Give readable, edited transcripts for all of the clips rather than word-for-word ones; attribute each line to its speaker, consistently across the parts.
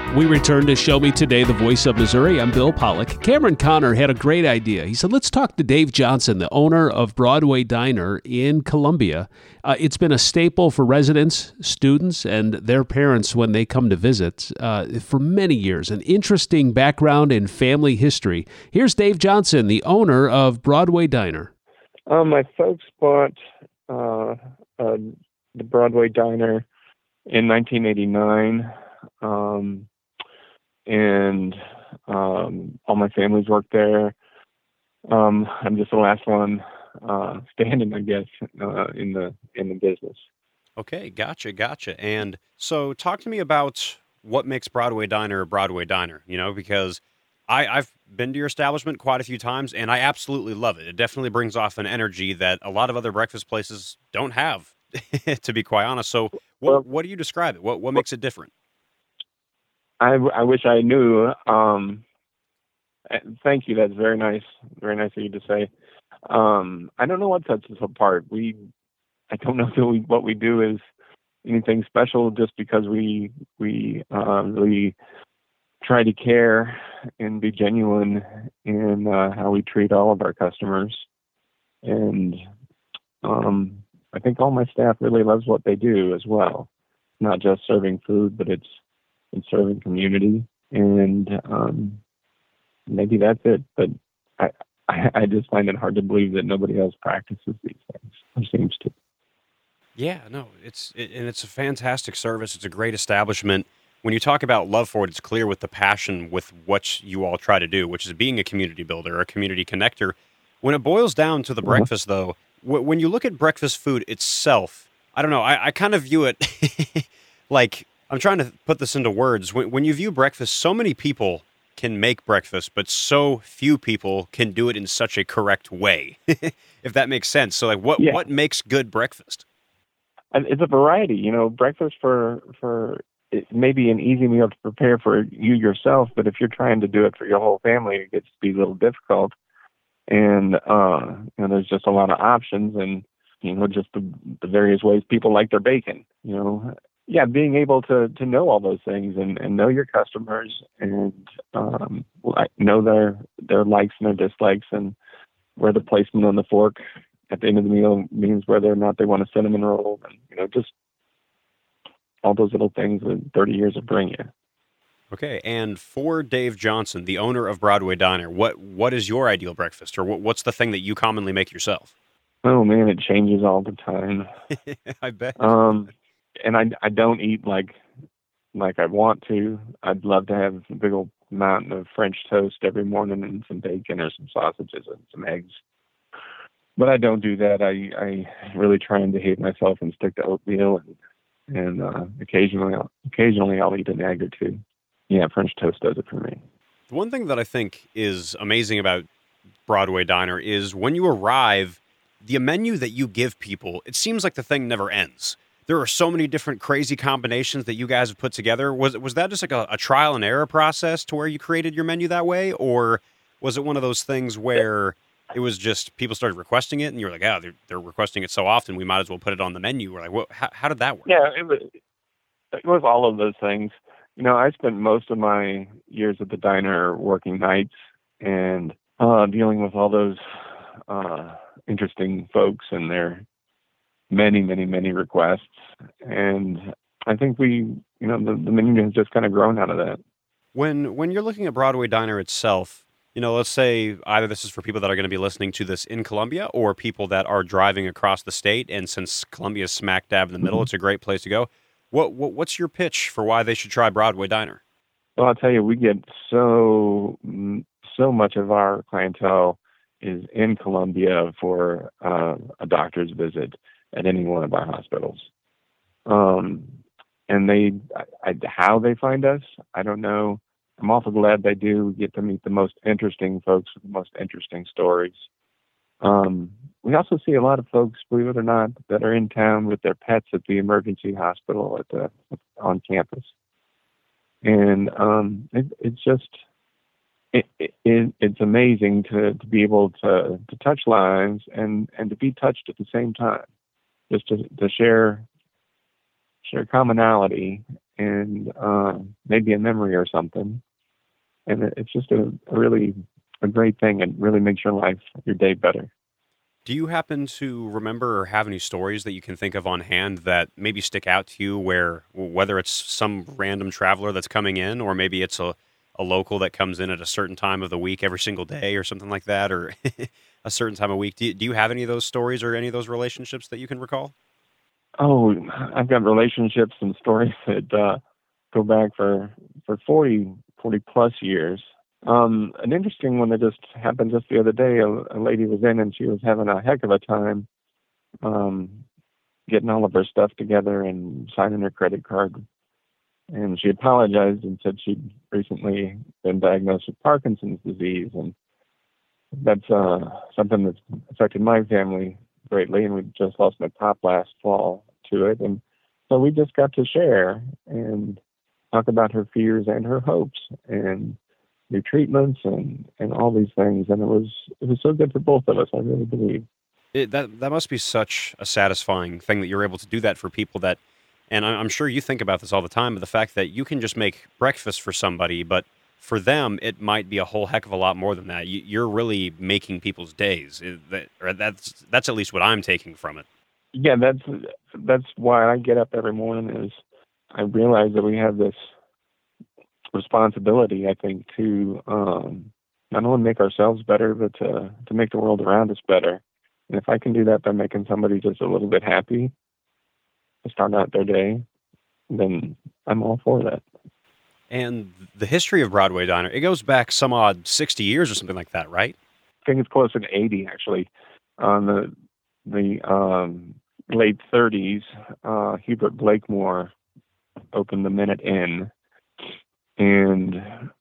Speaker 1: We return to Show Me Today, the voice of Missouri. I'm Bill Pollock. Cameron Connor had a great idea. He said, let's talk to Dave Johnson, the owner of Broadway Diner in Columbia. It's been a staple for residents, students, and their parents when they come to visit for many years. An interesting background in family history. Here's Dave Johnson, the owner of Broadway Diner.
Speaker 2: My folks bought the Broadway Diner in 1989. And all my family's worked there. I'm just the last one standing, I guess, in the business.
Speaker 3: Okay, gotcha. And so talk to me about what makes Broadway Diner a Broadway Diner, because I've been to your establishment quite a few times, and I absolutely love it. It definitely brings off an energy that a lot of other breakfast places don't have, to be quite honest. So what do you describe it? What makes it different?
Speaker 2: I wish I knew. Thank you. That's very nice. Very nice of you to say. I don't know what sets us apart. I don't know if what we do is anything special, just because we really try to care and be genuine in how we treat all of our customers. And I think all my staff really loves what they do as well. Not just serving food, but it's serving community, and maybe that's it. But I just find it hard to believe that nobody else practices these things, or seems to.
Speaker 3: Yeah, no, it's a fantastic service. It's a great establishment. When you talk about love for it, it's clear with the passion with what you all try to do, which is being a community builder, a community connector. When it boils down to the breakfast, though, when you look at breakfast food itself, I don't know, I kind of view it like, I'm trying to put this into words. When you view breakfast, so many people can make breakfast, but so few people can do it in such a correct way, if that makes sense. So, what makes good breakfast?
Speaker 2: It's a variety. Breakfast for it may be an easy meal to prepare for you yourself, but if you're trying to do it for your whole family, it gets to be a little difficult. And there's just a lot of options, and just the various ways people like their bacon. Yeah, being able to know all those things and know your customers and know their likes and their dislikes, and where the placement on the fork at the end of the meal means whether or not they want a cinnamon roll, and just all those little things that 30 years will bring you.
Speaker 3: Okay, and for Dave Johnson, the owner of Broadway Diner, what is your ideal breakfast, or what's the thing that you commonly make yourself?
Speaker 2: Oh man, it changes all the time.
Speaker 3: I bet.
Speaker 2: And I don't eat like I want to. I'd love to have a big old mountain of French toast every morning and some bacon or some sausages and some eggs. But I don't do that. I really try and behave myself and stick to oatmeal, and occasionally I'll eat an egg or two. Yeah, French toast does it for me.
Speaker 3: One thing that I think is amazing about Broadway Diner is when you arrive, the menu that you give people, it seems like the thing never ends. There are so many different crazy combinations that you guys have put together. Was that just like a trial and error process to where you created your menu that way? Or was it one of those things where it was just people started requesting it and you're like, they're requesting it so often, we might as well put it on the menu? We're like, how did that work?
Speaker 2: Yeah, it was all of those things. I spent most of my years at the diner working nights and dealing with all those interesting folks and their many, many, many requests. And I think the menu has just kind of grown out of that.
Speaker 3: When you're looking at Broadway Diner itself, let's say either this is for people that are going to be listening to this in Columbia or people that are driving across the state. And since Columbia is smack dab in the middle, it's a great place to go. What's your pitch for why they should try Broadway Diner?
Speaker 2: Well, I'll tell you, we get so much of our clientele is in Columbia for a doctor's visit at any one of our hospitals. And how they find us, I don't know. I'm awful glad they do. We get to meet the most interesting folks with the most interesting stories. We also see a lot of folks, believe it or not, that are in town with their pets at the emergency hospital on campus. And it's amazing to be able to touch lives and to be touched at the same time, just to share commonality and maybe a memory or something. And it's just a great thing. It really makes your day better.
Speaker 3: Do you happen to remember or have any stories that you can think of on hand that maybe stick out to you where whether it's some random traveler that's coming in or maybe it's a local that comes in at a certain time of the week every single day or something like that or a certain time of week? Do you have any of those stories or any of those relationships that you can recall?
Speaker 2: Oh, I've got relationships and stories that go back for 40 plus years. An interesting one that just happened just the other day, a lady was in and she was having a heck of a time getting all of her stuff together and signing her credit card. And she apologized and said she'd recently been diagnosed with Parkinson's disease. And that's something that's affected my family greatly. And we just lost my pop last fall to it. And so we just got to share and talk about her fears and her hopes and new treatments and all these things. And it was so good for both of us, I really believe.
Speaker 3: That must be such a satisfying thing that you're able to do that for people that, and I'm sure you think about this all the time, but the fact that you can just make breakfast for somebody, but for them, it might be a whole heck of a lot more than that. You're really making people's days. That's at least what I'm taking from it.
Speaker 2: Yeah, that's why I get up every morning is I realize that we have this responsibility, I think, to not only make ourselves better, but to make the world around us better. And if I can do that by making somebody just a little bit happy to start out their day, then I'm all for that.
Speaker 3: And the history of Broadway Diner, it goes back some odd 60 years or something like that, right?
Speaker 2: I think it's closer to 80, actually. On the late 30s, Hubert Blakemore opened the Minute Inn. And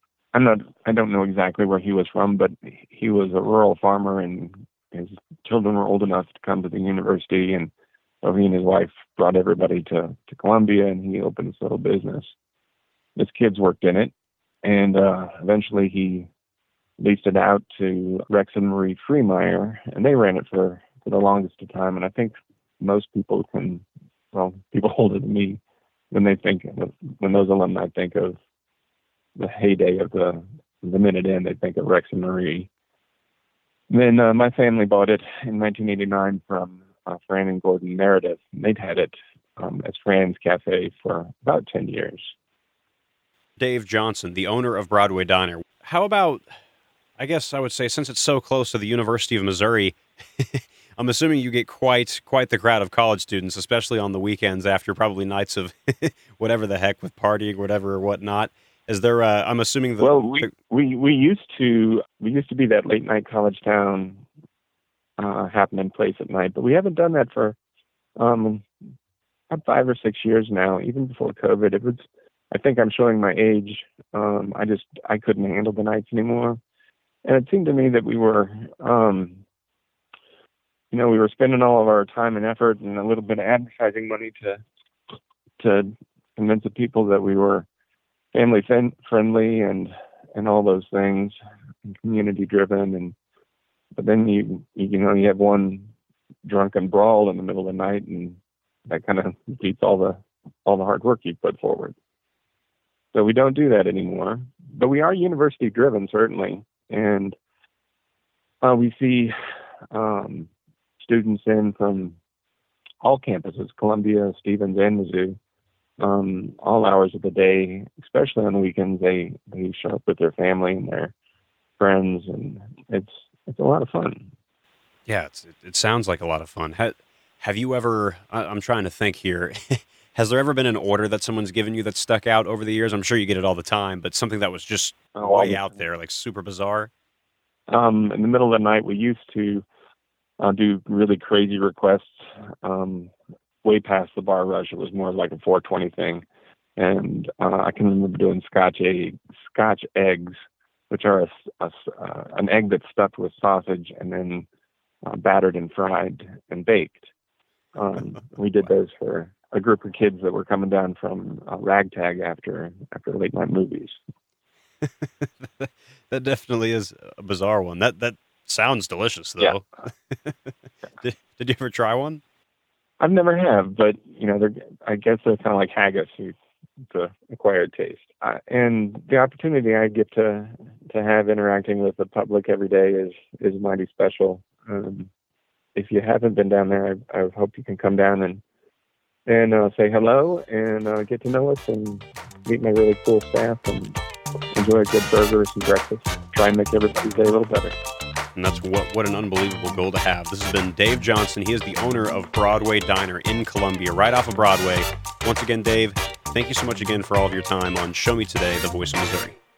Speaker 2: I don't know exactly where he was from, but he was a rural farmer and his children were old enough to come to the university. And so he and his wife brought everybody to Columbia and he opened this little business. His kids worked in it. And eventually he leased it out to Rex and Marie Freemeyer, and they ran it for the longest of time. And I think most people people older than me, when those alumni think of the heyday of the Minute Inn, they think of Rex and Marie. Then my family bought it in 1989 from Fran and Gordon Meredith. And they'd had it as Fran's Cafe for about 10 years.
Speaker 3: Dave Johnson, the owner of Broadway Diner. How about, I guess I would say, since it's so close to the University of Missouri, I'm assuming you get quite the crowd of college students, especially on the weekends after probably nights of whatever the heck with partying, whatever or whatnot. Is there? I'm assuming that.
Speaker 2: Well, we used to be that late night college town happening place at night, but we haven't done that for about 5 or 6 years now. Even before COVID, it was. I think I'm showing my age. I couldn't handle the nights anymore, and it seemed to me that we were, we were spending all of our time and effort and a little bit of advertising money to convince the people that we were family friendly and all those things, and community driven, but then you have one drunken brawl in the middle of the night, and that kind of beats all the hard work you put forward. So we don't do that anymore, but we are university driven, certainly, and we see students in from all campuses, Columbia, Stevens, and Mizzou. All hours of the day, especially on the weekends, they show up with their family and their friends, and it's a lot of fun.
Speaker 3: Yeah, it sounds like a lot of fun. Have you ever? I'm trying to think here. Has there ever been an order that someone's given you that stuck out over the years? I'm sure you get it all the time, but something that was just way out there, like super bizarre.
Speaker 2: In the middle of the night, we used to do really crazy requests. Way past the bar rush. It was more like a 420 thing. And I can remember doing Scotch eggs, which are an egg that's stuffed with sausage and then battered and fried and baked. We did those for a group of kids that were coming down from ragtag after late night movies.
Speaker 3: That definitely is a bizarre one. That sounds delicious, though. Yeah. Did you ever try one?
Speaker 2: I've never have, but I guess they're kind of like haggis. You an acquired taste. And the opportunity I get to have interacting with the public every day is mighty special. If you haven't been down there, I hope you can come down and say hello and get to know us and meet my really cool staff and enjoy a good burger or some breakfast. Try and make everybody's day a little better.
Speaker 3: And that's what an unbelievable goal to have. This has been Dave Johnson. He is the owner of Broadway Diner in Columbia, right off of Broadway. Once again, Dave, thank you so much again for all of your time on Show Me Today, The Voice of Missouri.